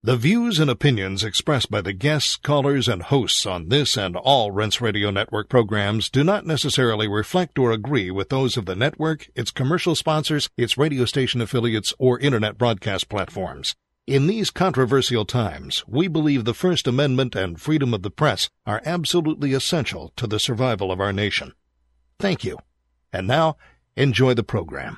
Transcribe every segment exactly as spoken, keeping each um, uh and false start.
The views and opinions expressed by the guests, callers, and hosts on this and all Rense Radio Network programs do not necessarily reflect or agree with those of the network, its commercial sponsors, its radio station affiliates, or internet broadcast platforms. In these controversial times, we believe the First Amendment and freedom of the press are absolutely essential to the survival of our nation. Thank you. And now, enjoy the program.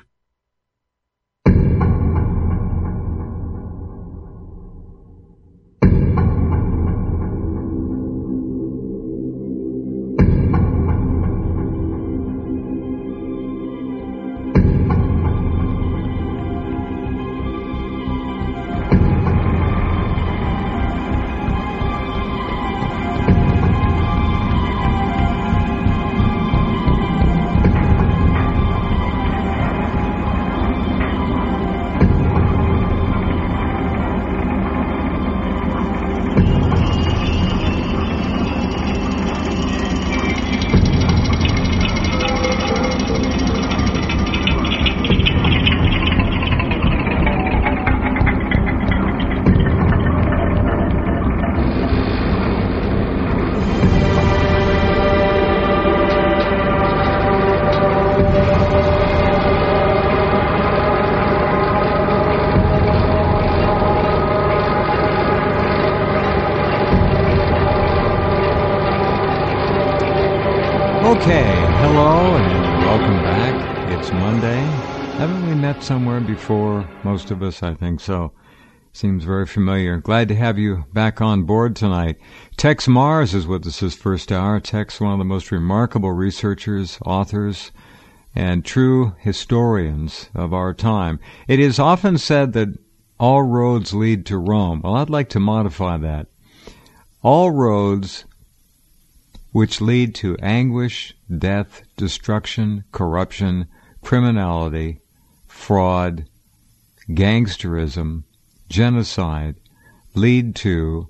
Okay, hello and welcome back. It's Monday. Haven't we met somewhere before? Most of us, I think so. Seems very familiar. Glad to have you back on board tonight. Tex Mars is with us this first hour. Tex, one of the most remarkable researchers, authors, and true historians of our time. It is often said that all roads lead to Rome. Well, I'd like to modify that. All roads which lead to anguish, death, destruction, corruption, criminality, fraud, gangsterism, genocide, lead to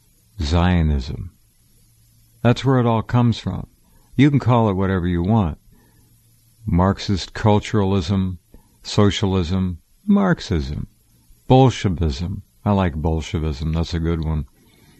Zionism. That's where it all comes from. You can call it whatever you want. Marxist culturalism, socialism, Marxism, Bolshevism. I like Bolshevism. That's a good one.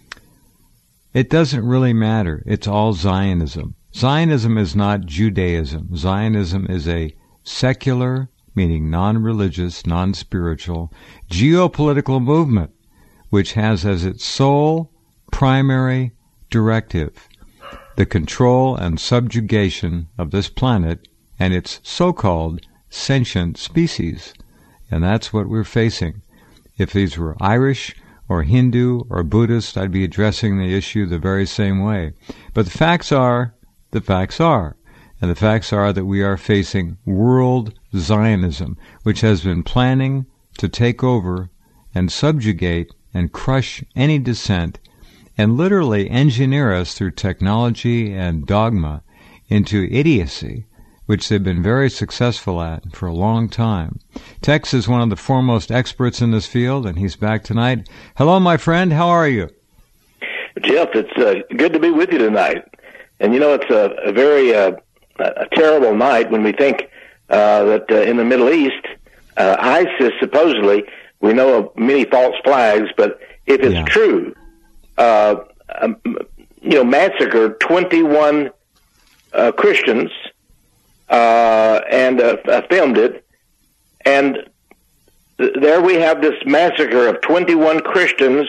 It doesn't really matter. It's all Zionism. Zionism is not Judaism. Zionism is a secular, meaning non-religious, non-spiritual, geopolitical movement which has as its sole primary directive the control and subjugation of this planet and its so-called sentient species. And that's what we're facing. If these were Irish or Hindu or Buddhist, I'd be addressing the issue the very same way. But the facts are, the facts are. And the facts are that we are facing world Zionism, which has been planning to take over and subjugate and crush any dissent and literally engineer us through technology and dogma into idiocy, which they've been very successful at for a long time. Tex is one of the foremost experts in this field, and he's back tonight. Hello, my friend. How are you? Jeff, it's uh, good to be with you tonight. And, you know, it's a, a very uh, a terrible night when we think uh, that uh, in the Middle East, uh, ISIS, supposedly, we know of many false flags, but if it's yeah. true, uh, um, you know, massacred twenty-one uh, Christians, Uh, and uh, uh, filmed it, and th- there we have this massacre of twenty-one Christians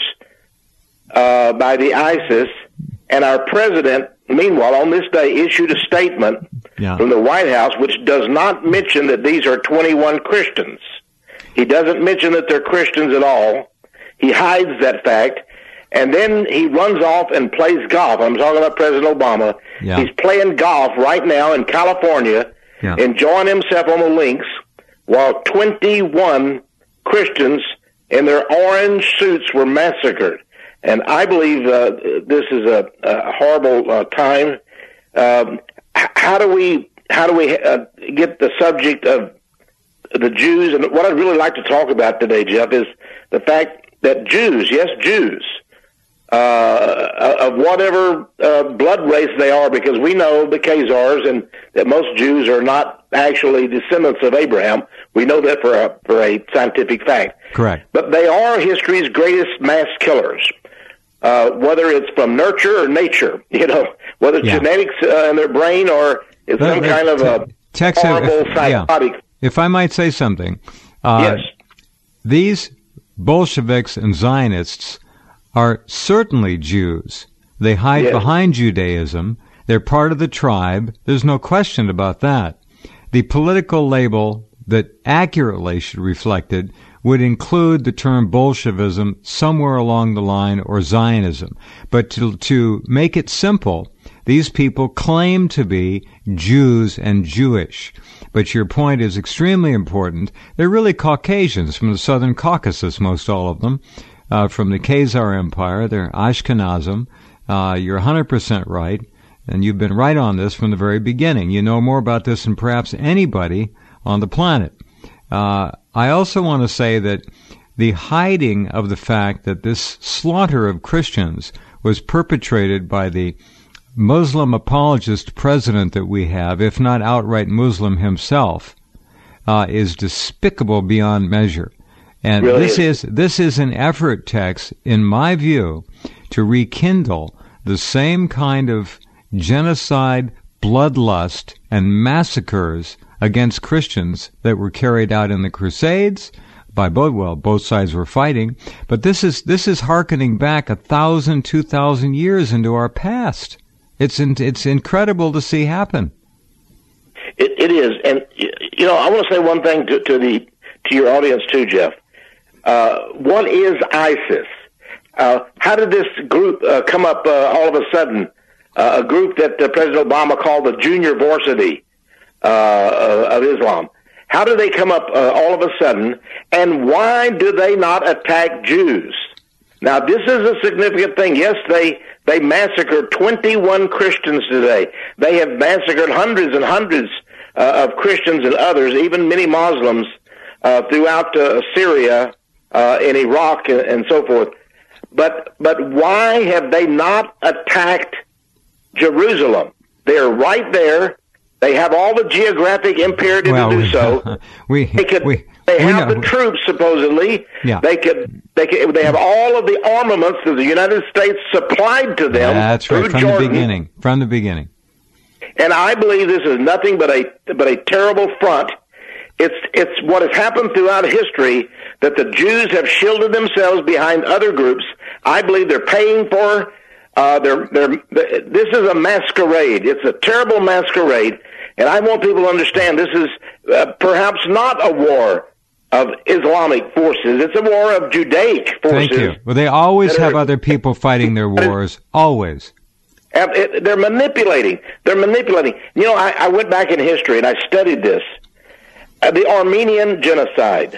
uh, by the ISIS, and our president, meanwhile, on this day, issued a statement yeah. from the White House which does not mention that these are twenty-one Christians. He doesn't mention that they're Christians at all. He hides that fact, and then he runs off and plays golf. I'm talking about President Obama. Yeah. He's playing golf right now in California, yeah. enjoying himself on the links, while twenty-one Christians in their orange suits were massacred. And I believe uh, this is a, a horrible uh, time. Um, how do we how do we uh, get the subject of the Jews? And what I'd really like to talk about today, Jeff, is the fact that Jews, yes, Jews, uh, of whatever uh, blood race they are, because we know the Khazars and that most Jews are not actually descendants of Abraham. We know that for a, for a scientific fact. Correct. But they are history's greatest mass killers, uh, whether it's from nurture or nature, you know, whether it's yeah. genetics uh, in their brain or it's but, some kind of a Tex, horrible if, psychotic. Yeah. If I might say something, uh, yes. these Bolsheviks and Zionists are certainly Jews. They hide yes. behind Judaism. They're part of the tribe. There's no question about that. The political label that accurately should reflect it would include the term Bolshevism somewhere along the line, or Zionism. But to, to make it simple, these people claim to be Jews and Jewish. But your point is extremely important. They're really Caucasians from the Southern Caucasus, most all of them, uh, from the Khazar Empire. They're Ashkenazim. Uh, you're one hundred percent right, and you've been right on this from the very beginning. You know more about this than perhaps anybody on the planet. Uh, I also want to say that the hiding of the fact that this slaughter of Christians was perpetrated by the Muslim apologist president that we have, if not outright Muslim himself, uh, is despicable beyond measure. And really this is. is this is an effort, Tex, in my view, to rekindle the same kind of genocide, bloodlust, and massacres against Christians that were carried out in the Crusades by both, well, both sides were fighting. But this is this is hearkening back a thousand, two thousand years into our past. It's in, it's incredible to see happen. It, it is, and you know, I want to say one thing to, to the to your audience too, Jeff. Uh, what is ISIS? Uh, how did this group uh, come up uh, all of a sudden? Uh, a group that uh, President Obama called the Junior Varsity uh, of Islam. How did they come up uh, all of a sudden? And why do they not attack Jews? Now, this is a significant thing. Yes, they they massacred twenty-one Christians today. They have massacred hundreds and hundreds uh, of Christians and others, even many Muslims, uh, throughout uh, Syria uh, and Iraq and, and so forth. But but why have they not attacked Jerusalem? They are right there. They have all the geographic imperative well, to do we, so. we, they could. We, they we have know. the troops, supposedly. Yeah. They could. They could. They have all of the armaments that the United States supplied to them. That's right, through from Jordan. the beginning. From the beginning. And I believe this is nothing but a but a terrible front. It's it's what has happened throughout history, that the Jews have shielded themselves behind other groups. I believe they're paying for. Uh, they're, they're, this is a masquerade. It's a terrible masquerade, and I want people to understand this is uh, perhaps not a war of Islamic forces. It's a war of Judaic forces. Thank you. Well, they always have are, other people fighting their wars. Always. They're manipulating. They're manipulating. You know, I, I went back in history and I studied this. Uh, the Armenian genocide.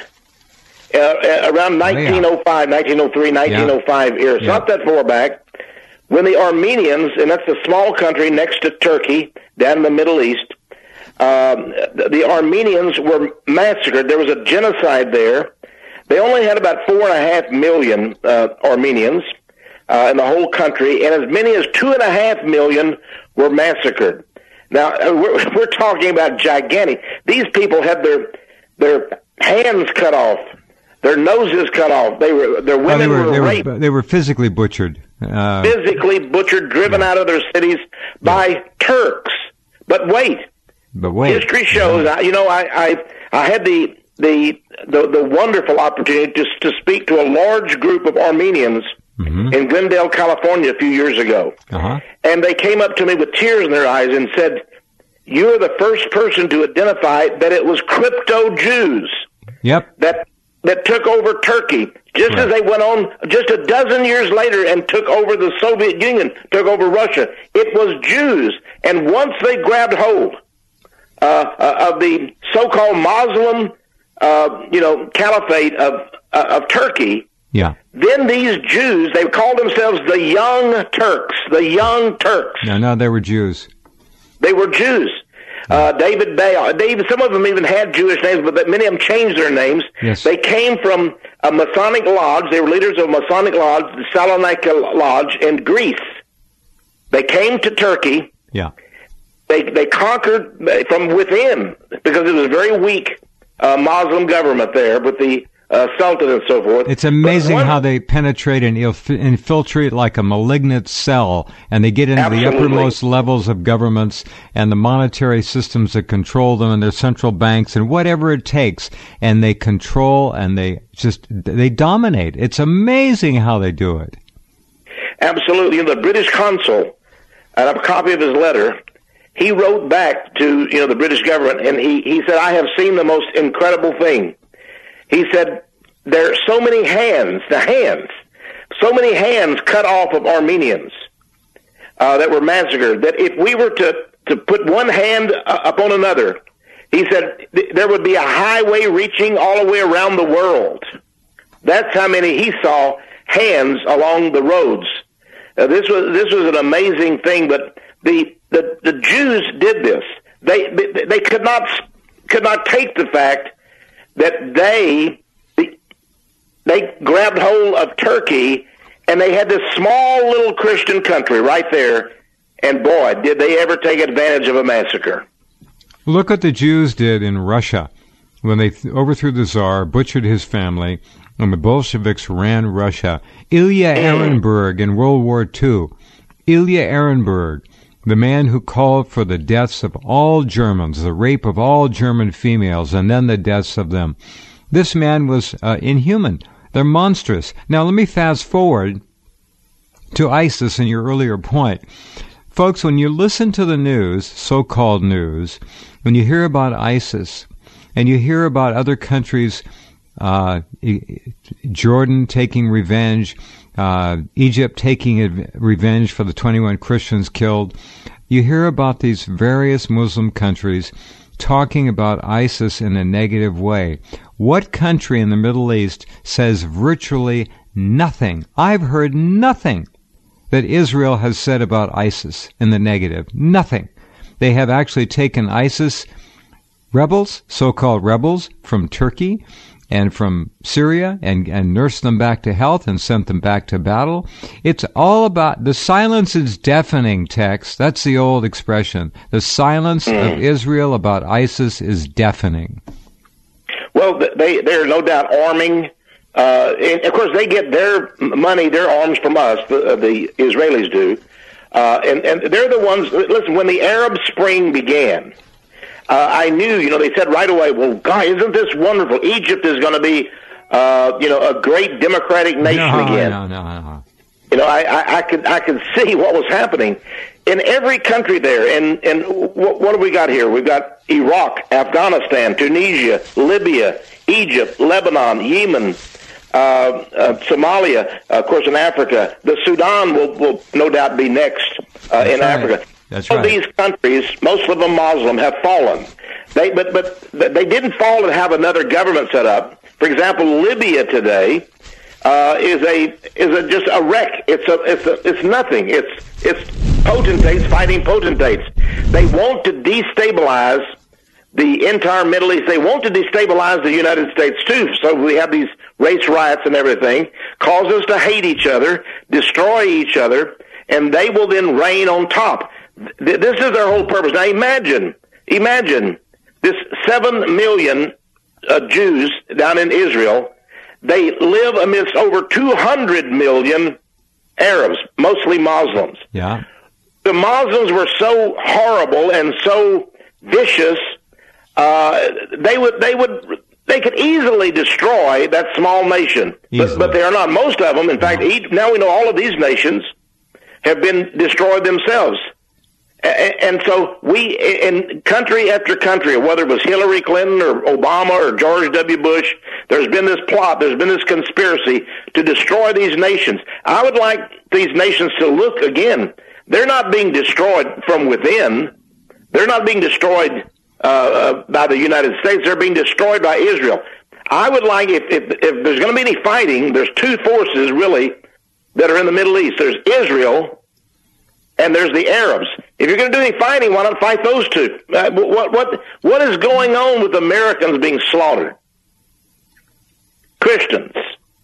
Uh, around nineteen oh five, nineteen oh three, nineteen oh five era. It's yeah. not that far back. When the Armenians, and that's a small country next to Turkey, down in the Middle East, um, the, the Armenians were massacred. There was a genocide there. They only had about four and a half million uh, Armenians uh, in the whole country, and as many as two and a half million were massacred. Now, we're, we're talking about gigantic. These people had their their hands cut off, their noses cut off. They were their women oh, they were, were they raped. Were, they were physically butchered. Uh, physically butchered, driven yeah. out of their cities by yeah. Turks. But wait, but wait, history shows. Yeah. I, you know, I, I I had the the the, the wonderful opportunity to to speak to a large group of Armenians mm-hmm. in Glendale, California, a few years ago, uh-huh. and they came up to me with tears in their eyes and said, "You're the first person to identify that it was crypto Jews." Yep. That. that took over Turkey, just right. as they went on just a dozen years later and took over the Soviet Union, took over Russia. It was Jews. And once they grabbed hold uh, uh, of the so-called Muslim, uh, you know, caliphate of uh, of Turkey, yeah. then these Jews, they called themselves the Young Turks, the Young Turks. No, no, they were Jews. They were Jews. Uh, David Bay, David, some of them even had Jewish names, but many of them changed their names. Yes. They came from a Masonic lodge. They were leaders of a Masonic lodge, the Salonika Lodge in Greece. They came to Turkey. Yeah. They they conquered from within because it was a very weak uh, Muslim government there with the uh, Sultan and so forth. It's amazing one, how they penetrate and infiltrate like a malignant cell, and they get into absolutely. the uppermost levels of governments and the monetary systems that control them and their central banks and whatever it takes, and they control and they just they dominate. It's amazing how they do it. Absolutely. And the British consul, I have a copy of his letter. He wrote back to, you know, the British government, and he, he said, I have seen the most incredible thing. He said, there are so many hands, the hands, so many hands cut off of Armenians uh, that were massacred, that if we were to, to put one hand uh, upon another, he said, th- there would be a highway reaching all the way around the world. That's how many he saw hands along the roads. Uh, this was this was an amazing thing, but the the, the Jews did this. They, they they could not could not take the fact that they they grabbed hold of Turkey, and they had this small little Christian country right there, and boy, did they ever take advantage of a massacre. Look what the Jews did in Russia when they th- overthrew the Tsar, butchered his family, and the Bolsheviks ran Russia. Ilya Ehrenburg in World War Two. Ilya Ehrenburg, the man who called for the deaths of all Germans, the rape of all German females, and then the deaths of them. This man was uh, inhuman. They're monstrous. Now, let me fast forward to ISIS and your earlier point. Folks, when you listen to the news, so-called news, when you hear about ISIS, and you hear about other countries, uh, Jordan taking revenge, uh, Egypt taking revenge for the twenty-one Christians killed, you hear about these various Muslim countries talking about ISIS in a negative way. What country in the Middle East says virtually nothing? I've heard nothing that Israel has said about ISIS in the negative. Nothing. They have actually taken ISIS rebels, so-called rebels, from Turkey and from Syria and, and nursed them back to health and sent them back to battle. It's all about, the silence is deafening, Tex. That's the old expression. The silence mm. of Israel about ISIS is deafening. Well, they, they're no doubt arming. Uh, and of course, they get their money, their arms from us, the, the Israelis do. Uh, and, and they're the ones, listen, when the Arab Spring began, uh, I knew, you know, they said right away, well, God, isn't this wonderful? Egypt is going to be, uh, you know, a great democratic nation no, again. No, no, no. You know, I, I, I could I could see what was happening in every country there. And, and what, what have we got here? We've got Iraq, Afghanistan, Tunisia, Libya, Egypt, Lebanon, Yemen, uh, uh, Somalia, uh, of course, in Africa. The Sudan will, will no doubt be next uh, in right. Africa. That's All right. these countries, most of them Muslim, have fallen. They, but, but they didn't fall and have another government set up. For example, Libya today uh, is a is a just a wreck. It's a it's a, it's nothing. It's it's potentates fighting potentates. They want to destabilize the entire Middle East. They want to destabilize the United States too. So we have these race riots and everything, cause us to hate each other, destroy each other, and they will then reign on top. Th- this is their whole purpose. Now imagine, imagine this seven million uh, Jews down in Israel. They live amidst over two hundred million Arabs, mostly Muslims. Yeah. The Muslims were so horrible and so vicious. Uh, they would, they would, they could easily destroy that small nation, but, but they are not. Most of them, in fact, each, now we know all of these nations have been destroyed themselves. And so we, in country after country, whether it was Hillary Clinton or Obama or George W. Bush, there's been this plot, there's been this conspiracy to destroy these nations. I would like these nations to look again. They're not being destroyed from within. They're not being destroyed uh, uh, by the United States. They're being destroyed by Israel. I would like, if, if, if there's going to be any fighting, there's two forces really that are in the Middle East. There's Israel and there's the Arabs. If you're going to do any fighting, why not fight those two? Uh, what what what is going on with Americans being slaughtered? Christians.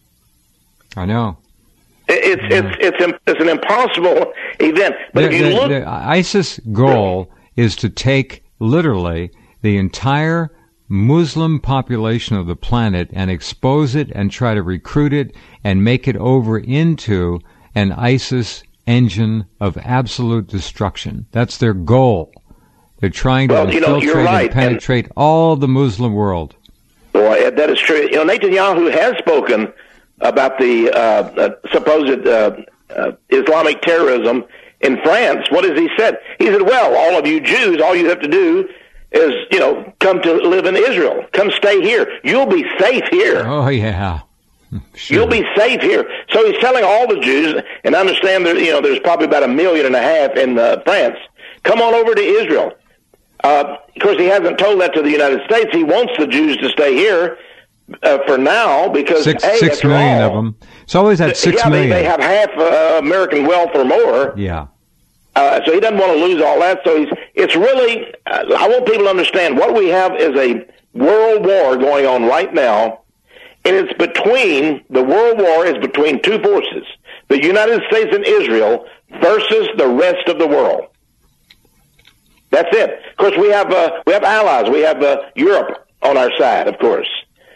I know. It's yeah. it's it's it's an impossible event. But the, if you the, look, the ISIS goal is to take literally the entire Muslim population of the planet and expose it and try to recruit it and make it over into an ISIS engine of absolute destruction. That's their goal. They're trying to well, you know, infiltrate you're right. and penetrate and, all the Muslim world. Boy, that is true. You know, Netanyahu has spoken about the uh, uh, supposed uh, uh, Islamic terrorism in France. What has he said? He said, well, all of you Jews, all you have to do is, you know, come to live in Israel. Come stay here. You'll be safe here. Oh, yeah. Sure. You'll be safe here. So he's telling all the Jews, and understand that, you know, there's probably about a million and a half in uh, France. Come on over to Israel. Uh, of course, he hasn't told that to the United States. He wants the Jews to stay here uh, for now because six, hey, six million all, of them. It's always that six yeah, million. They, they have half uh, American wealth or more. Yeah. Uh, so he doesn't want to lose all that. So he's. It's really. Uh, I want people to understand what we have is a world war going on right now, and it's between the world war is between two forces: the United States and Israel versus the rest of the world. That's it. Of course, we have uh, we have allies. We have uh, Europe on our side, of course.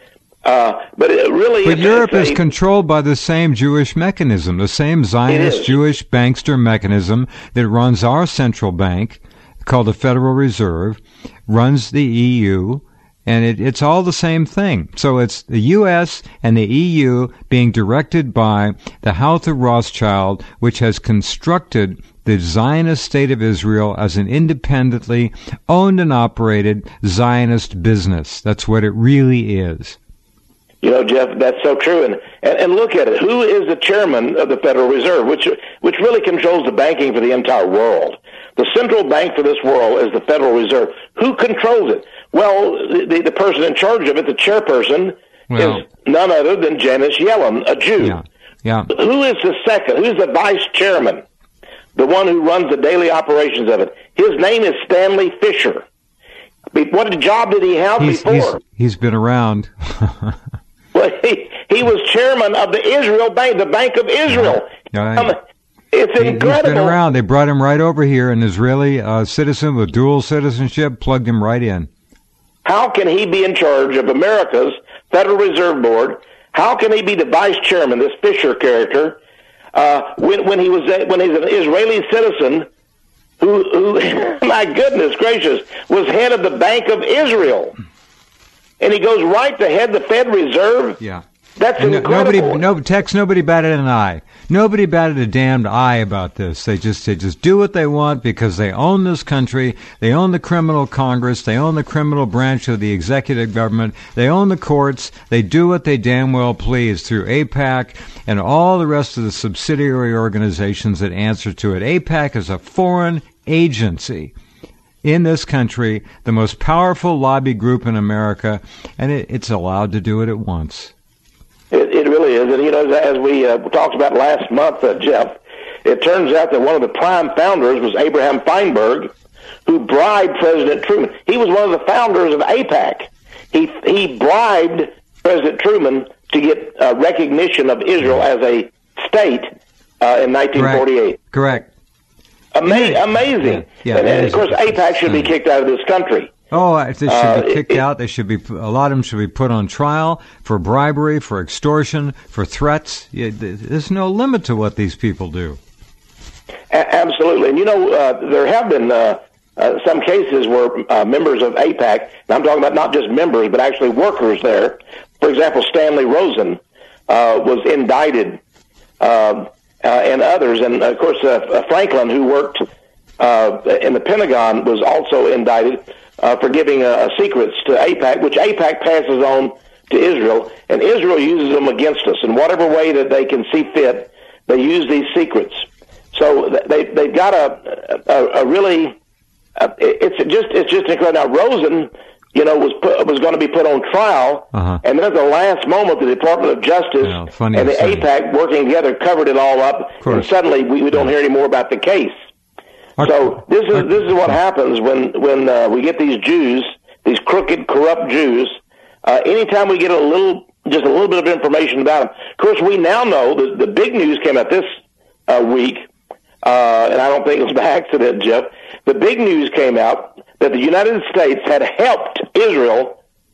Uh, but it really, but it's, Europe it's is a, controlled by the same Jewish mechanism, the same Zionist Jewish bankster mechanism that runs our central bank, called the Federal Reserve, runs the E U, and it, it's all the same thing. So it's the U S and the E U being directed by the House of Rothschild, which has constructed the Zionist state of Israel as an independently owned and operated Zionist business. That's what it really is. You know, Jeff, that's so true. And, and and look at it. Who is the chairman of the Federal Reserve, which which really controls the banking for the entire world? The central bank for this world is the Federal Reserve. Who controls it? Well, the, the person in charge of it, the chairperson, well, is none other than Janet Yellen, a Jew. Yeah, yeah. Who is the second? Who's the vice chairman? The one who runs the daily operations of it. His name is Stanley Fisher. What job did he have he's, before? He's, he's been around. Well, he, he was chairman of the Israel Bank, the Bank of Israel. Yeah. Um, it's he, incredible. He's been around. They brought him right over here, an Israeli uh, citizen with dual citizenship, plugged him right in. How can he be in charge of America's Federal Reserve Board? How can he be the vice chairman, this Fisher character, uh, when, when he was when he's an Israeli citizen who, who, my goodness gracious, was head of the Bank of Israel? And he goes right to head the Fed Reserve? Yeah. That's and incredible. Nobody, no, Tex, nobody batted an eye. Nobody batted a damned eye about this. They just, they just do what they want because they own this country. They own the criminal Congress. They own the criminal branch of the executive government. They own the courts. They do what they damn well please through AIPAC and all the rest of the subsidiary organizations that answer to it. AIPAC is a foreign agency in this country, the most powerful lobby group in America, and it, it's allowed to do it at once. It, it really is. And, you know, as we uh, talked about last month, uh, Jeff, it turns out that one of the prime founders was Abraham Feinberg, who bribed President Truman. He was one of the founders of AIPAC. He, he bribed President Truman to get uh, recognition of Israel as a state uh, in nineteen forty-eight. Correct. Correct. Ama- amazing. Yeah, yeah, and, and of course, AIPAC should be kicked out of this country. Oh, they should uh, be kicked it, out. They should be. A lot of them should be put on trial for bribery, for extortion, for threats. Yeah, there's no limit to what these people do. A- absolutely, and you know uh, there have been uh, uh, some cases where uh, members of AIPAC, and I'm talking about not just members, but actually workers there. For example, Stanley Rosen uh, was indicted. Uh, Uh, and others, and of course uh, Franklin, who worked uh, in the Pentagon, was also indicted uh, for giving uh, secrets to AIPAC, which AIPAC passes on to Israel, and Israel uses them against us in whatever way that they can see fit. They use these secrets, so they they've got a a, a really uh, it's just it's just incredible. Now Rosen, you know, was put, was going to be put on trial, uh-huh. and then at the last moment, the Department of Justice yeah, and the AIPAC working together covered it all up, and suddenly we, we don't hear any more about the case. Our, so this is our, this is what happens when when uh, we get these Jews, these crooked, corrupt Jews. Uh, anytime we get a little, just a little bit of information about them. Of course, we now know that the big news came out this uh, week, uh, and I don't think it was by accident, Jeff. The big news came out that the United States had helped Israel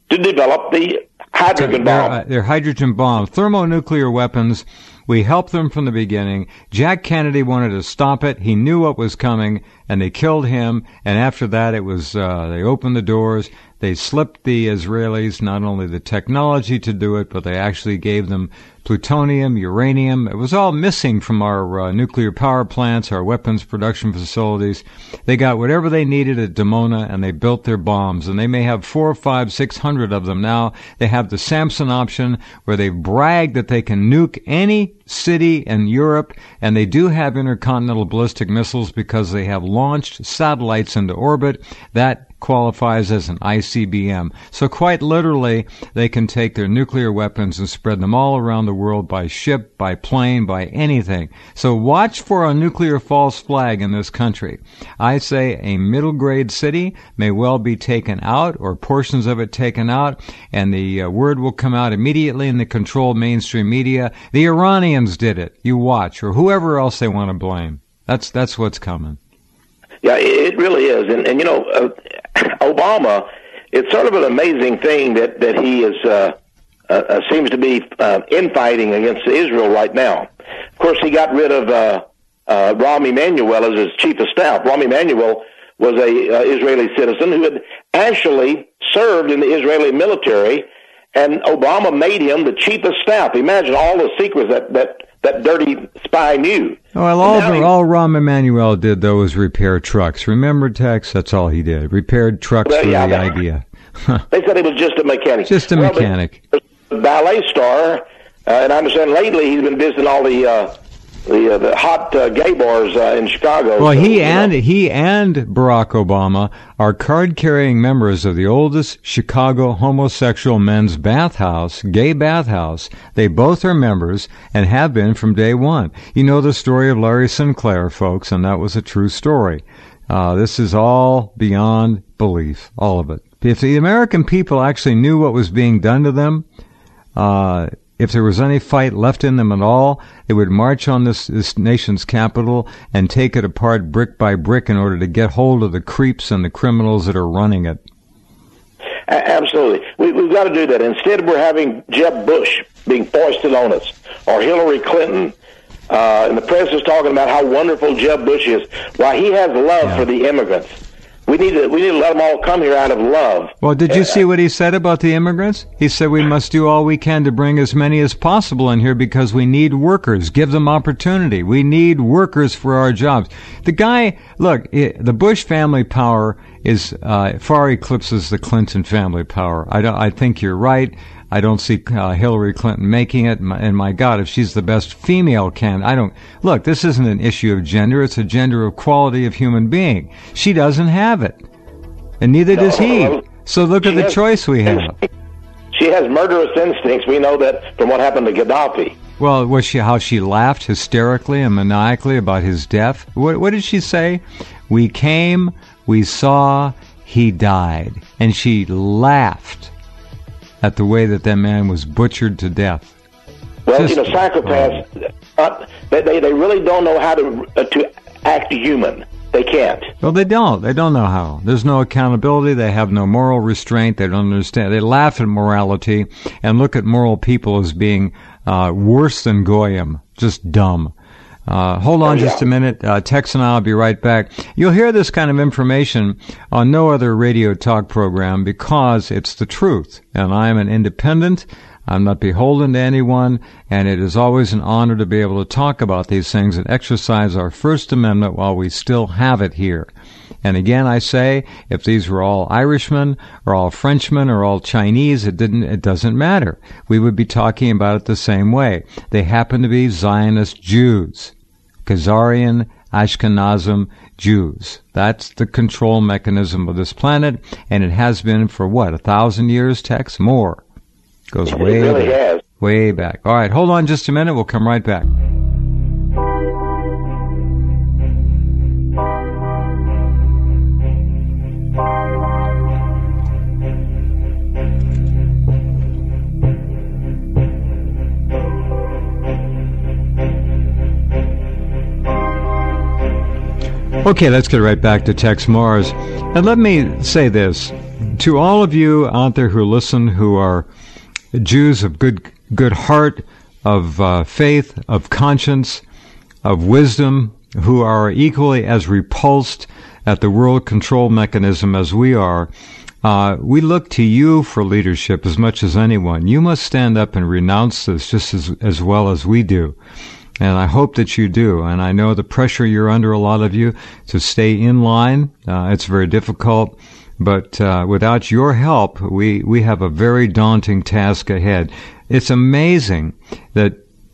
to develop the hydrogen bomb. They're, uh, they're hydrogen bombs, thermonuclear weapons. We helped them from the beginning. Jack Kennedy wanted to stop it. He knew what was coming, and they killed him. And after that, it was uh, they opened the doors. They slipped the Israelis not only the technology to do it, but they actually gave them plutonium, uranium. It was all missing from our uh, nuclear power plants, our weapons production facilities. They got whatever they needed at Dimona, and they built their bombs. And they may have four, five, six hundred of them now. They have the Samson option, where they've bragged that they can nuke any city in Europe, and they do have intercontinental ballistic missiles because they have launched satellites into orbit. That qualifies as an I C B M. So quite literally, they can take their nuclear weapons and spread them all around the world by ship, by plane, by anything. So watch for a nuclear false flag in this country. I say a middle grade city may well be taken out, or portions of it taken out, and the uh, word will come out immediately in the controlled mainstream media. The Iranians did it. You watch, or whoever else they want to blame. That's that's what's coming. Yeah, it really is. And, and you know, uh, Obama, it's sort of an amazing thing that, that he is, uh, uh, seems to be uh, infighting against Israel right now. Of course, he got rid of uh, uh, Rahm Emanuel as his chief of staff. Rahm Emanuel was a uh, Israeli citizen who had actually served in the Israeli military, and Obama made him the chief of staff. Imagine all the secrets that, that that dirty spy knew. Well, all, the, all Rahm Emanuel did, though, was repair trucks. Remember, Tex? That's all he did. Repaired trucks well, for yeah, the they, idea. They said he was just a mechanic. Just a well, mechanic. A ballet star, uh, and I understand lately he's been visiting all the uh, the, uh, the hot uh, gay bars uh, in Chicago. Well, so, he and know. he and Barack Obama are card-carrying members of the oldest Chicago homosexual men's bathhouse, gay bathhouse. They both are members and have been from day one. You know the story of Larry Sinclair, folks, and that was a true story. Uh, this is all beyond belief, all of it. If the American people actually knew what was being done to them, uh, if there was any fight left in them at all, they would march on this, this nation's capital and take it apart brick by brick in order to get hold of the creeps and the criminals that are running it. Absolutely. We, we've got to do that. Instead, we're having Jeb Bush being foisted on us, or Hillary Clinton, uh, and the press is talking about how wonderful Jeb Bush is. Why, he has love yeah. for the immigrants. We need to we need to let them all come here out of love. Well, did you see what he said about the immigrants? He said we must do all we can to bring as many as possible in here because we need workers. Give them opportunity. We need workers for our jobs. The guy, look, it, the Bush family power is uh, far eclipses the Clinton family power. I don't. I think you're right. I don't see uh, Hillary Clinton making it, and my God, if she's the best female candidate, I don't... Look, this isn't an issue of gender, it's a gender of quality of human being. She doesn't have it, and neither no, does he. Well, so look at the has, choice we have. She has murderous instincts. We know that from what happened to Gaddafi. Well, was she how she laughed hysterically and maniacally about his death? What, what did she say? We came, we saw, he died. And she laughed at the way that that man was butchered to death. Well, Just, you know, psychopaths, uh, they, they they really don't know how to uh, to act human. They can't. Well, they don't. They don't know how. There's no accountability. They have no moral restraint. They don't understand. They laugh at morality and look at moral people as being uh, worse than Goyim, just dumb. Uh, hold on oh, yeah. just a minute. Uh, Tex and I will be right back. You'll hear this kind of information on no other radio talk program because it's the truth. And I am an independent. I'm not beholden to anyone. And it is always an honor to be able to talk about these things and exercise our First Amendment while we still have it here. And again, I say, if these were all Irishmen or all Frenchmen or all Chinese, it didn't, it doesn't matter. We would be talking about it the same way. They happen to be Zionist Jews. Khazarian, Ashkenazim Jews. That's the control mechanism of this planet, and it has been for what, a thousand years, Tex? More. Goes it way really back. Has. Way back. All right, hold on just a minute. We'll come right back. Okay, let's get right back to Tex Mars. And let me say this. to all of you out there who listen, who are Jews of good good heart, of uh, faith, of conscience, of wisdom, who are equally as repulsed at the world control mechanism as we are, uh, we look to you for leadership as much as anyone. You must stand up and renounce this just as, as well as we do. And I hope that you do. And I know the pressure you're under, a lot of you, to stay in line. Uh, it's very difficult. But uh, without your help, we, we have a very daunting task ahead. It's amazing that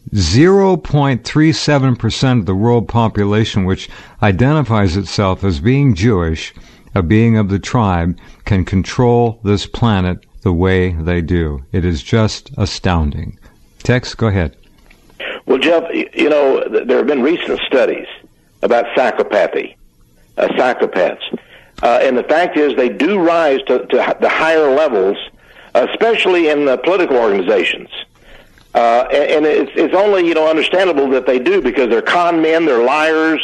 zero point three seven percent of the world population, which identifies itself as being Jewish, a being of the tribe, can control this planet the way they do. It is just astounding. Tex, go ahead. Well, Jeff, you know, there have been recent studies about psychopathy, uh, psychopaths. Uh, and the fact is they do rise to, to the higher levels, especially in the political organizations. Uh, and, and it's, it's only, you know, understandable that they do because they're con men, they're liars.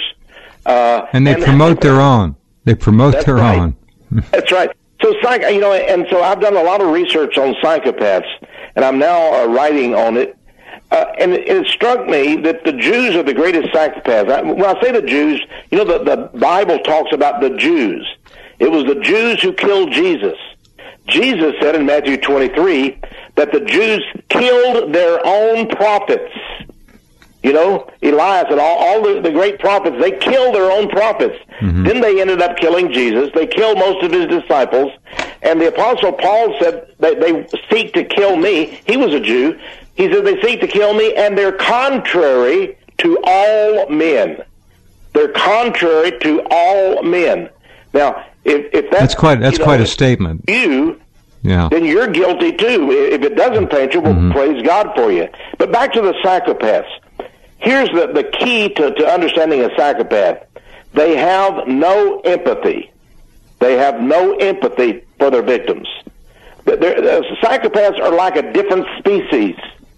Uh, and they and, promote their own. They promote their right. own. That's right. So, psych, you know, and so I've done a lot of research on psychopaths, and I'm now uh, writing on it. Uh, and it, it struck me that the Jews are the greatest psychopaths. I, when I say the Jews, you know, the, the Bible talks about the Jews. It was the Jews who killed Jesus. Jesus said in Matthew twenty-three that the Jews killed their own prophets. You know, Elias and all, all the, the great prophets, they killed their own prophets. Mm-hmm. Then they ended up killing Jesus. They killed most of his disciples. And the Apostle Paul said that they seek to kill me. He was a Jew. He said they seek to kill me, and they're contrary to all men. They're contrary to all men. Now, if, if that's, that's quite that's you know, quite a statement. You, yeah. then you're guilty too. If it doesn't paint you, well, mm-hmm. praise God for you. But back to the psychopaths. Here's the, the key to, to understanding a psychopath. They have no empathy. They have no empathy for their victims. They're, they're, psychopaths are like a different species.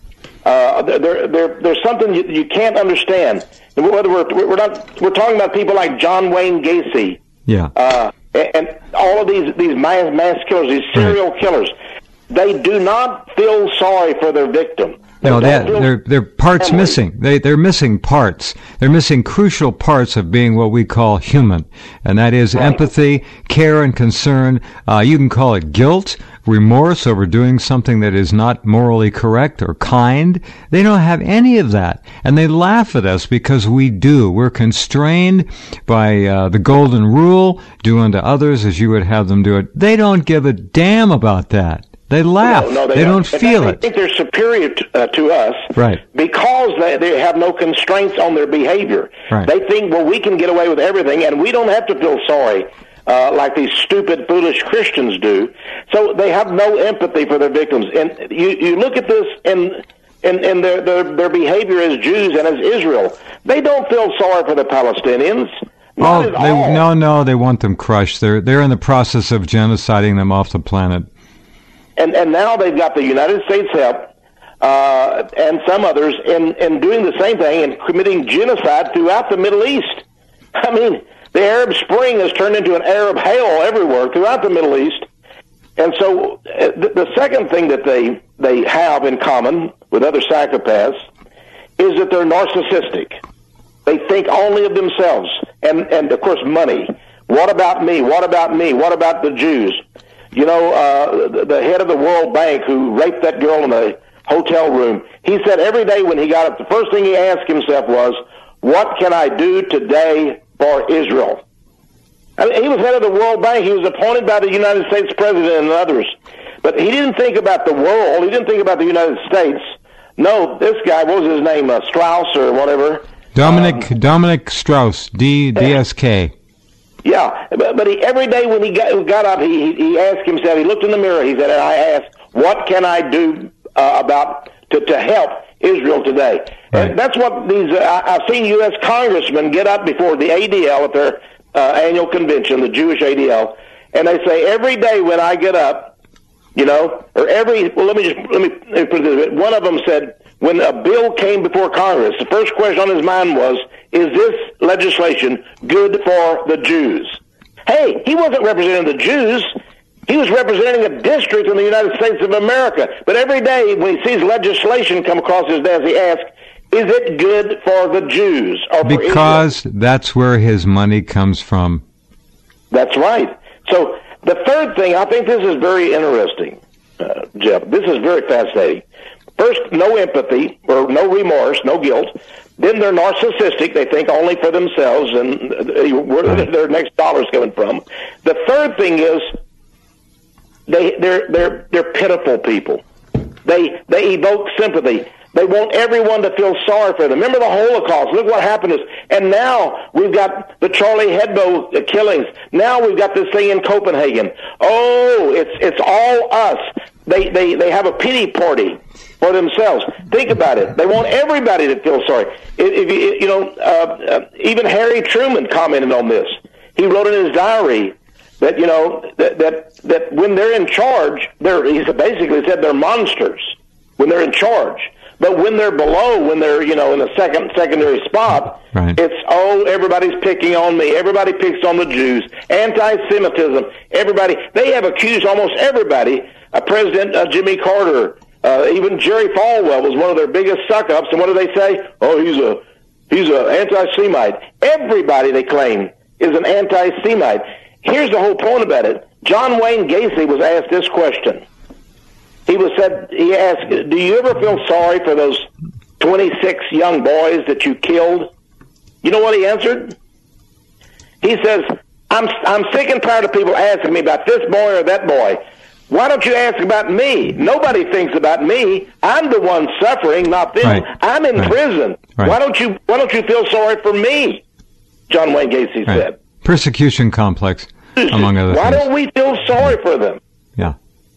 Uh, they're, they're, there's something you, you can't understand. Whether we're, we're not, we're talking about people like John Wayne Gacy. Yeah. Uh, and, and all of these, these mass, mass killers, these serial right. killers, they do not feel sorry for their victim. No, that, they're, they're parts family. missing. They, they're missing parts. They're missing crucial parts of being what we call human. And that is right. empathy, care, and concern. Uh, you can call it guilt, remorse over doing something that is not morally correct or kind. They don't have any of that. And they laugh at us because we do. We're constrained by uh, the golden rule, do unto others as you would have them do it. They don't give a damn about that. They laugh. No, no, they, they don't, don't feel they it. They think they're superior to, uh, to us right. because they, they have no constraints on their behavior. Right. They think, well, we can get away with everything, and we don't have to feel sorry uh, like these stupid, foolish Christians do. So they have no empathy for their victims. And you, you look at this in, in, in their, their, their behavior as Jews and as Israel. They don't feel sorry for the Palestinians. Not oh, at they, all. no, no, they want them crushed. They're, they're in the process of genociding them off the planet. And and now they've got the United States help uh, and some others in, in doing the same thing and committing genocide throughout the Middle East. I mean, the Arab Spring has turned into an Arab hail everywhere throughout the Middle East. And so uh, the, the second thing that they, they have in common with other psychopaths is that they're narcissistic. They think only of themselves and, and, of course, money. What about me? What about me? What about the Jews? You know, uh, the head of the World Bank who raped that girl in the hotel room, he said every day when he got up, the first thing he asked himself was, what can I do today for Israel? I mean, he was head of the World Bank. He was appointed by the United States president and others. But he didn't think about the world. He didn't think about the United States. No, this guy, what was his name, uh, Strauss or whatever? Dominic um, Dominic Strauss, D D S K. Yeah, but, but he, every day when he got, got up, he, he asked himself, he looked in the mirror, he said, and I asked, what can I do uh, about to, to help Israel today? Right. And that's what these, uh, I've seen U S congressmen get up before the A D L at their uh, annual convention, the Jewish A D L, and they say, every day when I get up, you know, or every, well, let me just, let me, let me put it this way. One of them said, when a bill came before Congress, the first question on his mind was, is this legislation good for the Jews? Hey, he wasn't representing the Jews. He was representing a district in the United States of America. But every day when he sees legislation come across his desk, he asks, is it good for the Jews? Or because for that's where his money comes from. That's right. So the third thing, I think this is very interesting, uh, Jeff. This is very fascinating. First, no empathy or no remorse, no guilt. Then they're narcissistic. They think only for themselves and where right. their next dollar's coming from. The third thing is they they're they're they're pitiful people. They they evoke sympathy. They want everyone to feel sorry for them. Remember the Holocaust. Look what happened. Is, and now we've got the Charlie Hebdo killings. Now we've got this thing in Copenhagen. Oh, it's it's all us. They they they have a pity party for themselves. Think about it. They want everybody to feel sorry. If, if you, you know, uh, uh, even Harry Truman commented on this. He wrote in his diary that you know that that, that when they're in charge, they're he basically said they're monsters when they're in charge. But when they're below, when they're, you know, in a second, secondary spot, right. it's, oh, everybody's picking on me. Everybody picks on the Jews. Anti-Semitism. Everybody. They have accused almost everybody. Uh, President uh, Jimmy Carter, uh, even Jerry Falwell was one of their biggest suck-ups. And what do they say? Oh, he's a, he's an anti-Semite. Everybody, they claim, is an anti-Semite. Here's the whole point about it. John Wayne Gacy was asked this question. He was said. He asked, "Do you ever feel sorry for those twenty-six young boys that you killed?" You know what he answered? He says, "I'm I'm sick and tired of people asking me about this boy or that boy. Why don't you ask about me? Nobody thinks about me. I'm the one suffering, not them. Right. I'm in right. prison. Right. Why don't you Why don't you feel sorry for me?" John Wayne Gacy right. said. Persecution complex, among other Why things. don't we feel sorry for them? Yeah.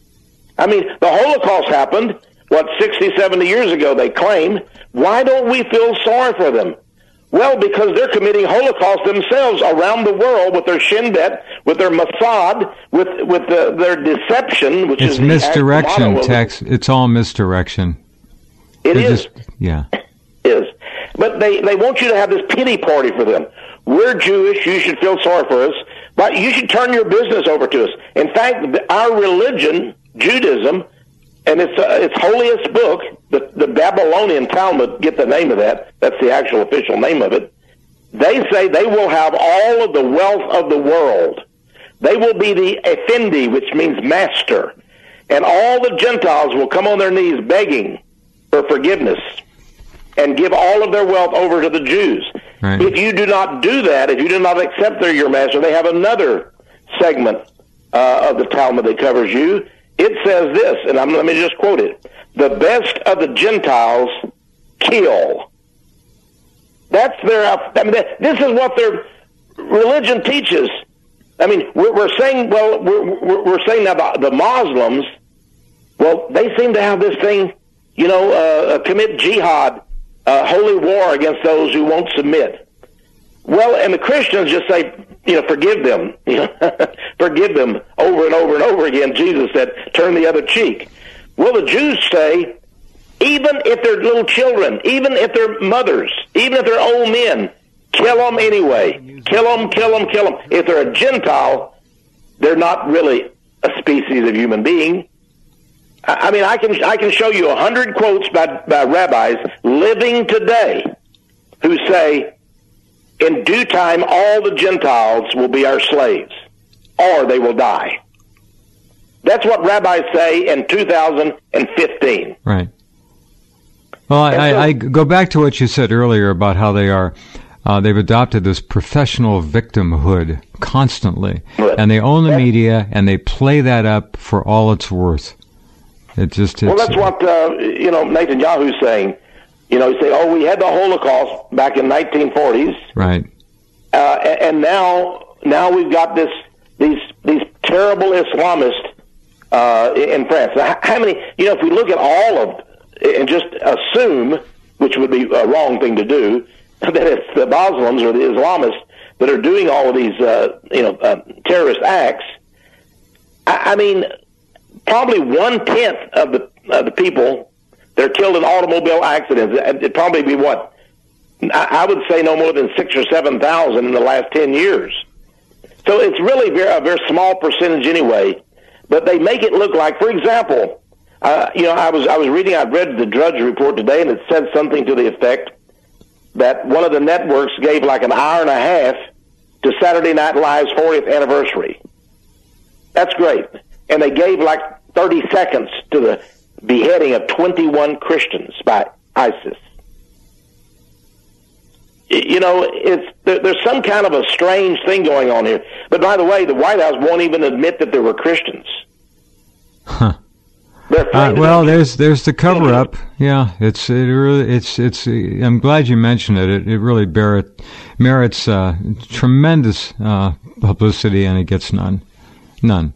I mean, the Holocaust happened, what, sixty, seventy years ago, they claim. Why don't we feel sorry for them? Well, because they're committing Holocaust themselves around the world with their Shin Bet, with their Mossad, with with the, their deception, which it's is misdirection, Tex. It's all misdirection. It They're is. Just, yeah. It is. But they, they want you to have this pity party for them. We're Jewish. You should feel sorry for us. But you should turn your business over to us. In fact, our religion, Judaism, and its uh, its holiest book, the, the Babylonian Talmud, get the name of that. That's the actual official name of it. They say they will have all of the wealth of the world. They will be the Effendi, which means master. And all the Gentiles will come on their knees begging for forgiveness and give all of their wealth over to the Jews. Right. If you do not do that, if you do not accept they're your master, they have another segment uh, of the Talmud that covers you. It says this, and I'm, let me just quote it. The best of the Gentiles kill. That's their, I mean, this is what their religion teaches. I mean, we're, we're saying, well, we're, we're saying now the, the Muslims, well, they seem to have this thing, you know, uh, commit jihad, uh, holy war against those who won't submit. Well, and the Christians just say, you know, forgive them. You know, forgive them over and over and over again. Jesus said, turn the other cheek. Well, the Jews say, even if they're little children, even if they're mothers, even if they're old men, kill them anyway. Kill them, kill them, kill them. If they're a Gentile, they're not really a species of human being. I mean, I can I can show you a hundred quotes by, by rabbis living today who say, in due time, all the Gentiles will be our slaves, or they will die. That's what rabbis say in two thousand fifteen. Right. Well, I, so, I, I go back to what you said earlier about how they are, uh, they've adopted this professional victimhood constantly, right. And they own the yeah. media, and they play that up for all it's worth. It just well, that's what uh, you know Netanyahu's saying. You know, you say, "Oh, we had the Holocaust back in nineteen forties, right?" Uh, and now, now we've got this these these terrible Islamists uh, in France. Now, how many? You know, if we look at all of and just assume, which would be a wrong thing to do, that it's the Muslims or the Islamists that are doing all of these, uh, you know, uh, terrorist acts. I, I mean, probably one tenth of the of the people. They're killed in automobile accidents. It'd probably be what? I would say no more than six or seven thousand in the last ten years. So it's really very, a very small percentage anyway. but they make it look like, for example, uh, you know, I was I was reading, I read the Drudge Report today, and it said something to the effect that one of the networks gave like an hour and a half to Saturday Night Live's fortieth anniversary. That's great. And they gave like thirty seconds to the beheading of twenty-one Christians by ISIS. You know, it's there, there's some kind of a strange thing going on here. But by the way, the White House won't even admit that there were Christians. Huh. Uh, well, there's there's the cover up. Yeah, it's it really it's it's. I'm glad you mentioned it. It, it really merit, merits uh, tremendous uh, publicity, and it gets none, none.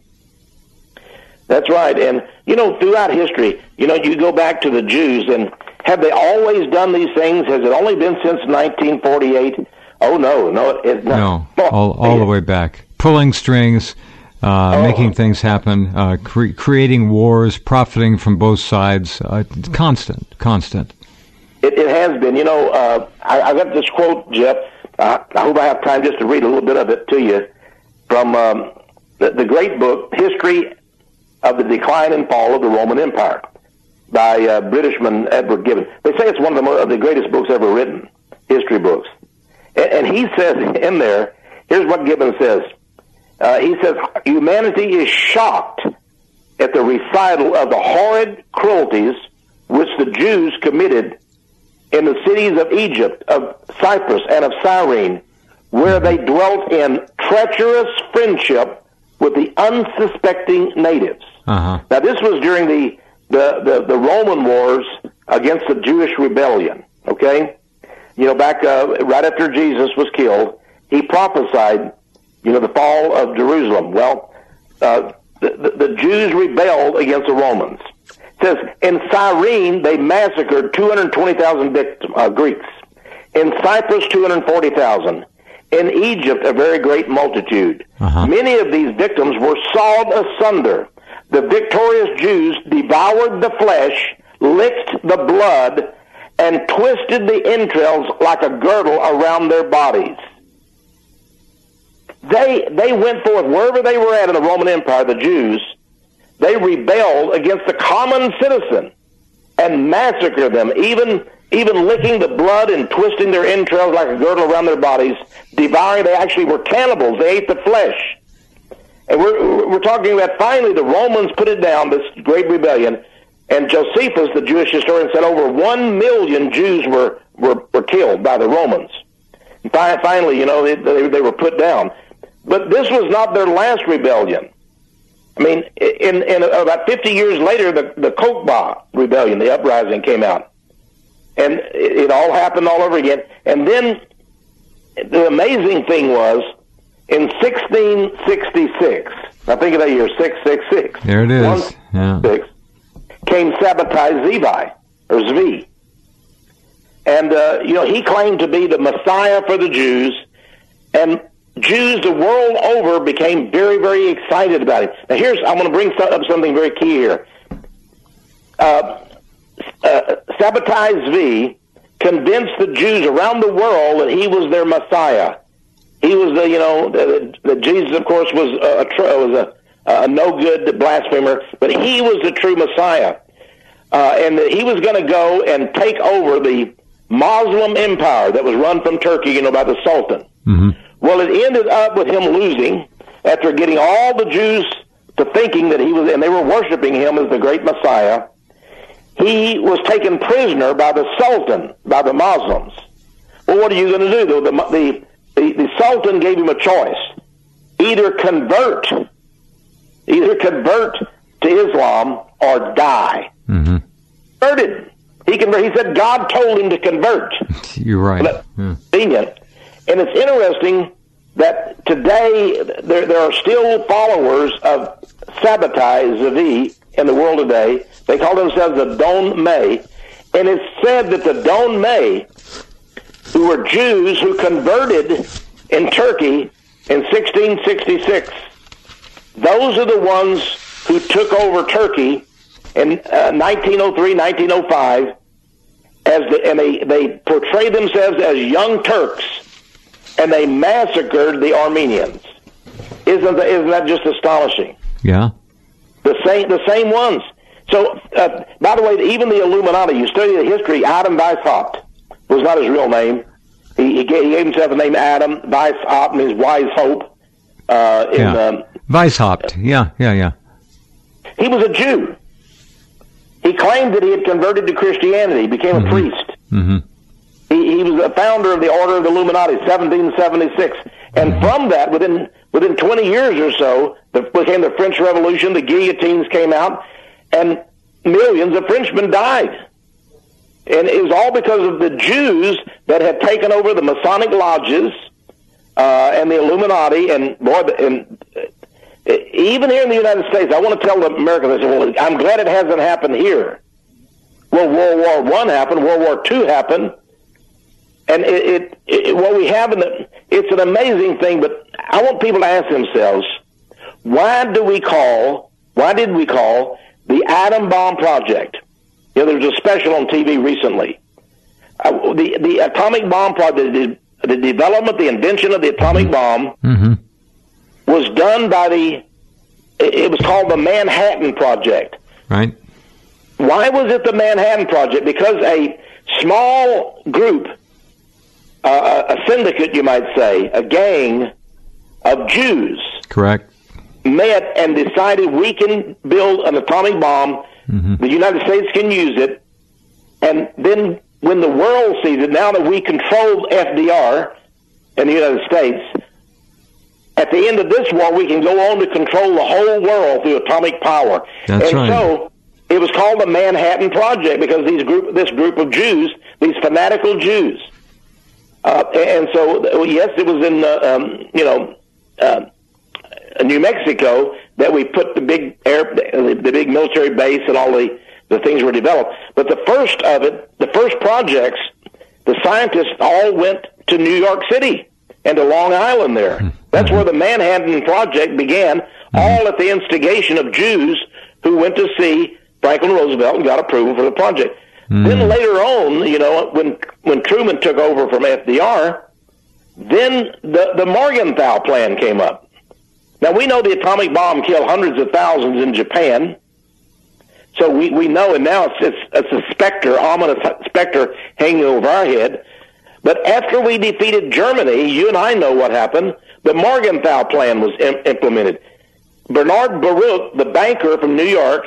That's right. And you know, throughout history, you know, you go back to the Jews, and have they always done these things? Has it only been since nineteen forty-eight? Oh no, no, it, no, no, all all the way back, pulling strings. Uh, oh. Making things happen, uh, cre- creating wars, profiting from both sides, uh, constant, constant. It, it has been. You know, uh, I, I got this quote, Jeff. Uh, I hope I have time just to read a little bit of it to you from um, the, the great book, History of the Decline and Fall of the Roman Empire, by uh, Britishman Edward Gibbon. They say it's one of the, more, of the greatest books ever written, history books. And, and he says in there, here's what Gibbon says. Uh, he says, humanity is shocked at the recital of the horrid cruelties which the Jews committed in the cities of Egypt, of Cyprus, and of Cyrene, where they dwelt in treacherous friendship with the unsuspecting natives. Uh-huh. Now, this was during the, the, the, the Roman wars against the Jewish rebellion, okay? You know, back uh, right after Jesus was killed, he prophesied, you know, the fall of Jerusalem. Well, uh, the, the, the Jews rebelled against the Romans. It says, in Cyrene, they massacred two hundred twenty thousand victims, uh, Greeks. In Cyprus, two hundred forty thousand. In Egypt, a very great multitude. Uh-huh. Many of these victims were sawed asunder. The victorious Jews devoured the flesh, licked the blood, and twisted the entrails like a girdle around their bodies. They they went forth wherever they were at in the Roman Empire, the Jews. They rebelled against the common citizen and massacred them, even even licking the blood and twisting their entrails like a girdle around their bodies, devouring. They actually were cannibals. They ate the flesh. And we're we're talking about finally the Romans put it down, this great rebellion, and Josephus, the Jewish historian, said over one million Jews were were, were killed by the Romans. And finally, you know, they, they they were put down. But this was not their last rebellion. I mean, in, in about fifty years later, the, the Kokhba rebellion, the uprising, came out. And it, it all happened all over again. And then the amazing thing was, in sixteen sixty-six, I think of that year, six six six. There it is. Yeah. Six, came Sabbatai Zevi, or Zvi. And, uh, you know, he claimed to be the Messiah for the Jews, and Jews the world over became very, very excited about it. Now, here's, I'm going to bring up something very key here. Uh, uh, Sabbatai Zvi convinced the Jews around the world that he was their Messiah. He was the, you know, the, the Jesus, of course, was a, a was a, a no-good blasphemer, but he was the true Messiah. Uh, and that he was going to go and take over the Muslim empire that was run from Turkey, you know, by the Sultan. Mm-hmm. Well, it ended up with him losing after getting all the Jews to thinking that he was, and they were worshiping him as the great Messiah. He was taken prisoner by the Sultan, by the Muslims. Well, what are you going to do? The, the, the, the Sultan gave him a choice. Either convert, either convert to Islam or die. Mm-hmm. Converted. He converted. He said God told him to convert. You're right. Well, yeah. Convenient. And it's interesting that today there, there are still followers of Sabbatai Zvi in the world today. They call themselves the Don May. And it's said that the Don May, who were Jews who converted in Turkey in sixteen sixty-six, those are the ones who took over Turkey in uh, nineteen oh three, nineteen oh five, as the, and they, they portrayed themselves as young Turks, and they massacred the Armenians. Isn't that, isn't that just astonishing? Yeah. The same, the same ones. So, uh, by the way, even the Illuminati, you study the history, Adam Weishaupt was not his real name. He, he, gave, he gave himself the name Adam Weishaupt, and his wise hope. Uh, in, yeah. um, Weishaupt, yeah, yeah, yeah. He was a Jew. He claimed that he had converted to Christianity, became mm-hmm. a priest. Mm-hmm. He, he was a founder of the Order of the Illuminati, seventeen seventy-six. And mm-hmm. from that, within within twenty years or so, the, became the French Revolution, the guillotines came out, and millions of Frenchmen died. And it was all because of the Jews that had taken over the Masonic lodges uh, and the Illuminati. And boy, and uh, even here in the United States, I want to tell the Americans, I said, well, I'm glad it hasn't happened here. Well, World War One happened, World War Two happened, and it, it, it what we have in the, it's an amazing thing. But I want people to ask themselves, why do we call, why did we call the atom bomb project? You know, there was a special on T V recently. Uh, the the atomic bomb project, the, the development, the invention of the atomic bomb mm-hmm. was done by the. It was called the Manhattan Project. Right. Why was it the Manhattan Project? Because a small group, uh, a syndicate, you might say, a gang of Jews, correct, met and decided we can build an atomic bomb. Mm-hmm. The United States can use it, and then when the world sees it, now that we control F D R in the United States, at the end of this war, we can go on to control the whole world through atomic power. That's and right. so it was called the Manhattan Project because these group, this group of Jews, these fanatical Jews, uh, and so yes, it was in uh, um, you know. Uh, New Mexico that we put the big air, the big military base and all the, the things were developed. But the first of it, the first projects, the scientists all went to New York City and to Long Island there. That's where the Manhattan Project began, all at the instigation of Jews who went to see Franklin Roosevelt and got approval for the project. Mm. Then later on, you know, when when Truman took over from F D R, then the, the Morgenthau Plan came up. Now, we know the atomic bomb killed hundreds of thousands in Japan, so we, we know, and now it's, it's, it's a specter, ominous specter hanging over our head. But after we defeated Germany, you and I know what happened. The Morgenthau Plan was im- implemented. Bernard Baruch, the banker from New York,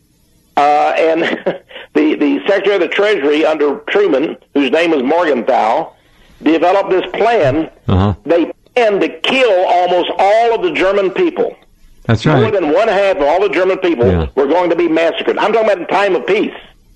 uh, and the, the Secretary of the Treasury under Truman, whose name was Morgenthau, developed this plan. Uh-huh. They and to kill almost all of the German people. That's right. More than one half of all the German people yeah. were going to be massacred. I'm talking about in time of peace.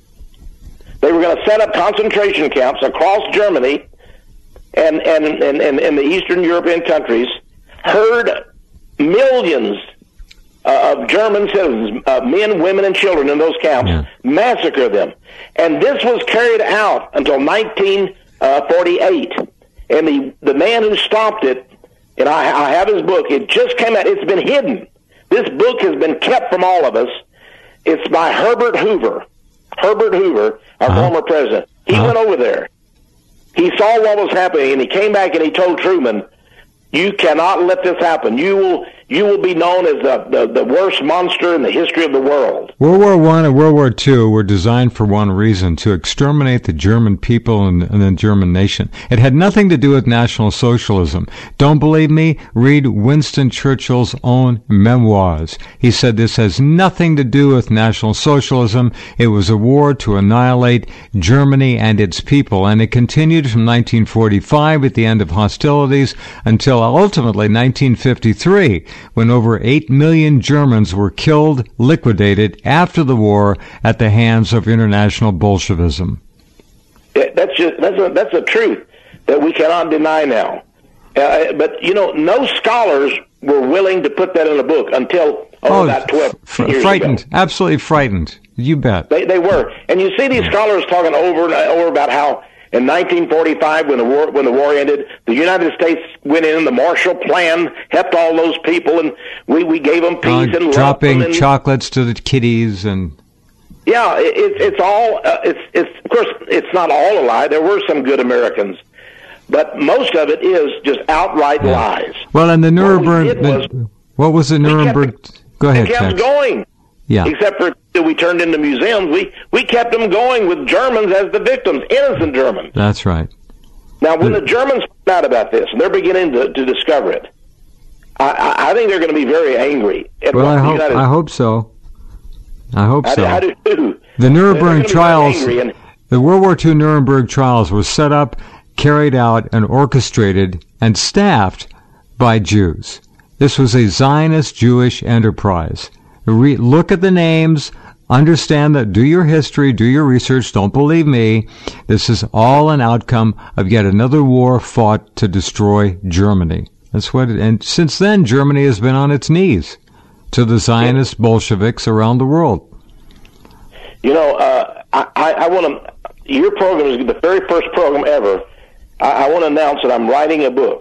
They were going to set up concentration camps across Germany and and and, and, and the Eastern European countries, herd millions uh, of German citizens, uh, men, women, and children in those camps, yeah. massacre them. And this was carried out until nineteen forty-eight. And the, the man who stopped it, and I, I have his book, it just came out, it's been hidden. This book has been kept from all of us. It's by Herbert Hoover. Herbert Hoover, our uh-huh. former president. He uh-huh. went over there. He saw what was happening, and he came back and he told Truman, you cannot let this happen. You will you will be known as the, the, the worst monster in the history of the world. World War One and World War Two were designed for one reason, to exterminate the German people and, and the German nation. It had nothing to do with National Socialism. Don't believe me? Read Winston Churchill's own memoirs. He said this has nothing to do with National Socialism. It was a war to annihilate Germany and its people, and it continued from nineteen forty-five at the end of hostilities until ultimately nineteen fifty-three, when over eight million Germans were killed, liquidated after the war at the hands of international Bolshevism. That's just that's a, that's a truth that we cannot deny now. Uh, but you know, no scholars were willing to put that in a book until oh, oh about twelve fr- years frightened, ago. Absolutely frightened. You bet. They they were, and you see these scholars talking over and over about how in nineteen forty-five, when the war when the war ended, the United States went in. The Marshall Plan helped all those people, and we, we gave them peace uh, and dropping and, chocolates to the kiddies and. Yeah, it, it, it's all. Uh, it's it's of course it's not all a lie. There were some good Americans, but most of it is just outright yeah. lies. Well, and the Nuremberg. What, we the, was, what was the Nuremberg? Kept, Go ahead, it kept Tex. going. Yeah. Except for that we turned into museums. We, we kept them going with Germans as the victims, innocent Germans. That's right. Now, when the Germans find out about this, and they're beginning to, to discover it, I, I think they're going to be very angry. Well, I hope, United... I hope so. I hope so. I, I do too. The Nuremberg trials, and... the World War Two Nuremberg trials were set up, carried out, and orchestrated and staffed by Jews. This was a Zionist Jewish enterprise. Re- look at the names, understand that, do your history, do your research, don't believe me. This is all an outcome of yet another war fought to destroy Germany. That's what it, and since then, Germany has been on its knees to the Zionist Bolsheviks around the world. You know, uh, I, I, I want to, your program is the very first program ever. I, I want to announce that I'm writing a book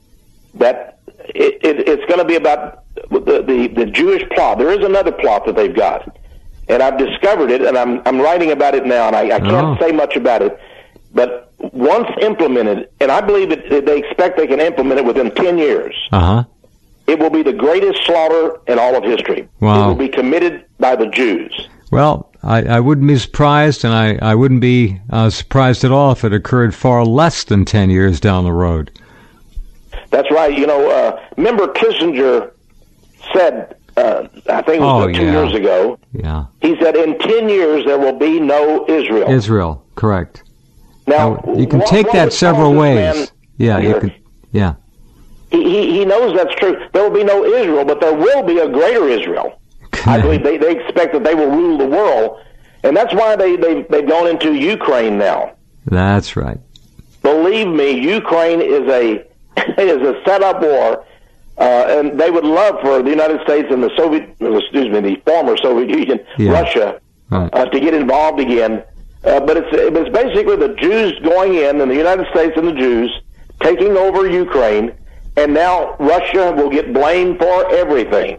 that it, it, it's going to be about the, the, the Jewish plot. There is another plot that they've got, and I've discovered it, and I'm, I'm writing about it now, and I, I can't oh. say much about it, but once implemented, and I believe it, they expect they can implement it within ten years, uh-huh. it will be the greatest slaughter in all of history. Wow. It will be committed by the Jews. Well, I, I wouldn't be surprised, and I, I wouldn't be uh, surprised at all if it occurred far less than ten years down the road. That's right. You know, uh, remember Kissinger said, uh, I think it was oh, two yeah. years ago, yeah. he said, in ten years there will be no Israel. Israel, correct. Now, now you can what, take what that several ways. Yeah, here, you can. Yeah. He, he he knows that's true. There will be no Israel, but there will be a greater Israel. I believe they, they expect that they will rule the world, and that's why they, they, they've gone into Ukraine now. That's right. Believe me, Ukraine is a is a set-up war, uh, and they would love for the United States and the Soviet, excuse me, the former Soviet Union, yeah. Russia, right. uh, to get involved again. Uh, but it's it's basically the Jews going in, and the United States and the Jews taking over Ukraine, and now Russia will get blamed for everything.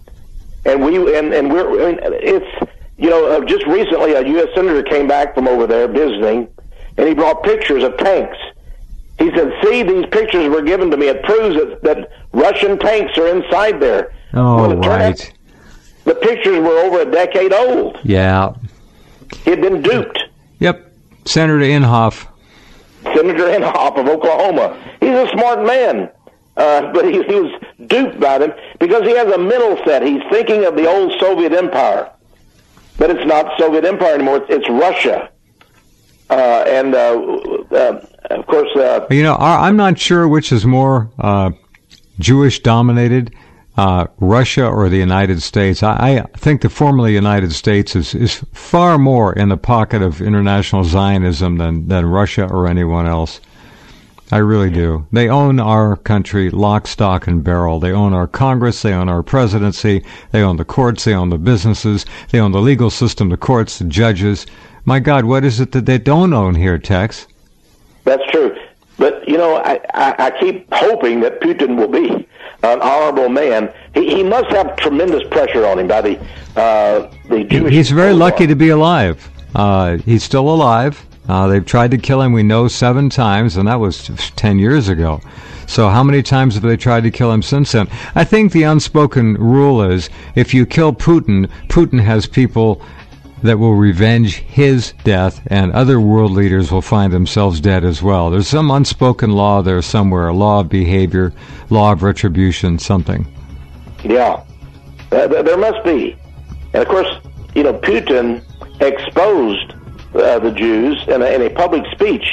And we and and we're I mean, it's you know uh, just recently a U S senator came back from over there visiting, and he brought pictures of tanks. He said, "See, these pictures were given to me. It proves that, that Russian tanks are inside there." Oh, well, right. Out, the pictures were over a decade old. Yeah, he had been duped. Yep, Senator Inhofe. Senator Inhofe of Oklahoma. He's a smart man. Uh, but he, he was duped by them because he has a mental set. He's thinking of the old Soviet Empire, but it's not Soviet Empire anymore. It's, it's Russia, uh, and uh, uh, of course, uh, you know, I'm not sure which is more uh, Jewish dominated, uh, Russia or the United States. I, I think the formerly United States is, is far more in the pocket of international Zionism than than Russia or anyone else. I really do. They own our country lock, stock, and barrel. They own our Congress. They own our presidency. They own the courts. They own the businesses. They own the legal system, the courts, the judges. My God, what is it that they don't own here, Tex? That's true. But, you know, I, I, I keep hoping that Putin will be an honorable man. He, he must have tremendous pressure on him by the, uh, the Jewish... He's very lucky to be alive. Uh, he's still alive. Uh, they've tried to kill him, we know, seven times, and that was ten years ago. So how many times have they tried to kill him since then? I think the unspoken rule is, if you kill Putin, Putin has people that will revenge his death, and other world leaders will find themselves dead as well. There's some unspoken law there somewhere, a law of behavior, law of retribution, something. Yeah, uh, there must be. And, of course, you know, Putin exposed Uh, the Jews in a, in a public speech.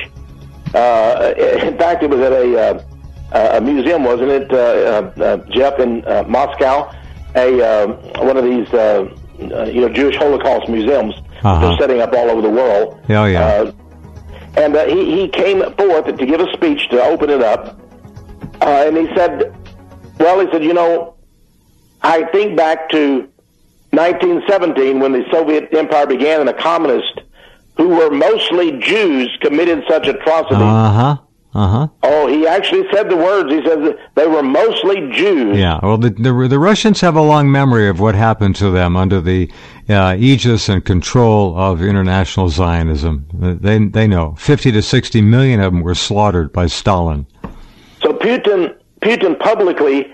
Uh, in fact, it was at a, uh, a museum, wasn't it, uh, uh, Jeff, in uh, Moscow? A uh, one of these, uh, uh, you know, Jewish Holocaust museums uh-huh. they're setting up all over the world. Oh yeah. Uh, and uh, he he came forth to give a speech to open it up, uh, and he said, "Well, he said, you know, I think back to nineteen seventeen when the Soviet Empire began and the communists, who were mostly Jews, committed such atrocities." Uh-huh, uh-huh. Oh, he actually said the words. He says that they were mostly Jews. Yeah, well, the, the the Russians have a long memory of what happened to them under the uh, aegis and control of international Zionism. They they know. fifty to sixty million of them were slaughtered by Stalin. So Putin, Putin publicly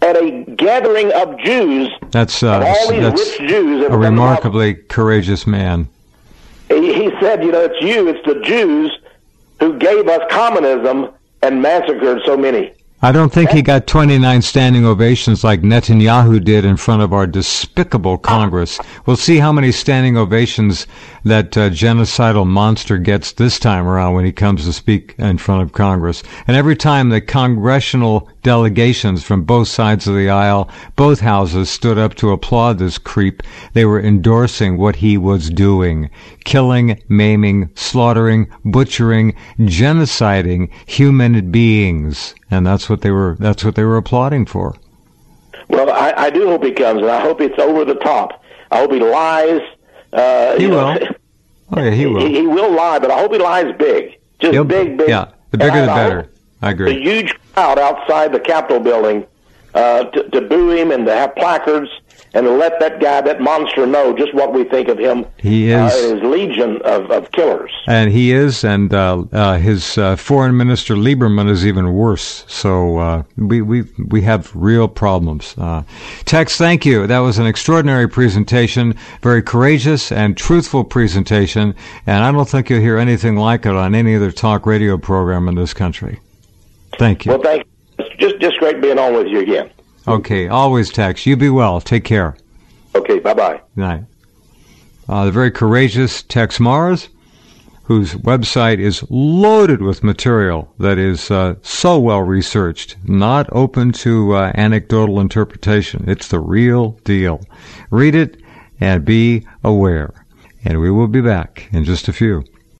had a gathering of Jews. That's, uh, of all these that's rich Jews. a remarkably courageous man. He, he said, you know, it's you, it's the Jews who gave us communism and massacred so many. I don't think he got twenty-nine standing ovations like Netanyahu did in front of our despicable Congress. We'll see how many standing ovations that uh, genocidal monster gets this time around when he comes to speak in front of Congress. And every time the congressional delegations from both sides of the aisle, both houses, stood up to applaud this creep, they were endorsing what he was doing. Killing, maiming, slaughtering, butchering, genociding human beings. And that's what they were that's what they were applauding for. Well, I, I do hope he comes, and I hope it's over the top. I hope he lies. Uh, he will. Know, oh, yeah, he will. He, he will lie, but I hope he lies big. Just He'll, big, big. Yeah, the bigger and the I, better. I agree. The huge crowd outside the Capitol building uh, to, to boo him and to have placards and to let that guy, that monster, know just what we think of him. He is. Uh, his legion of, of killers. And he is, and uh, uh, his uh, foreign minister Lieberman is even worse. So uh, we, we, we have real problems. Uh, Tex, thank you. That was an extraordinary presentation, very courageous and truthful presentation, and I don't think you'll hear anything like it on any other talk radio program in this country. Thank you. Well, thank you. It's just, just great being on with you again. Okay, always, Tex. You be well. Take care. Okay, bye-bye. Good night. Uh, the very courageous Tex Mars, whose website is loaded with material that is uh, so well researched, not open to uh, anecdotal interpretation. It's the real deal. Read it and be aware. And we will be back in just a few.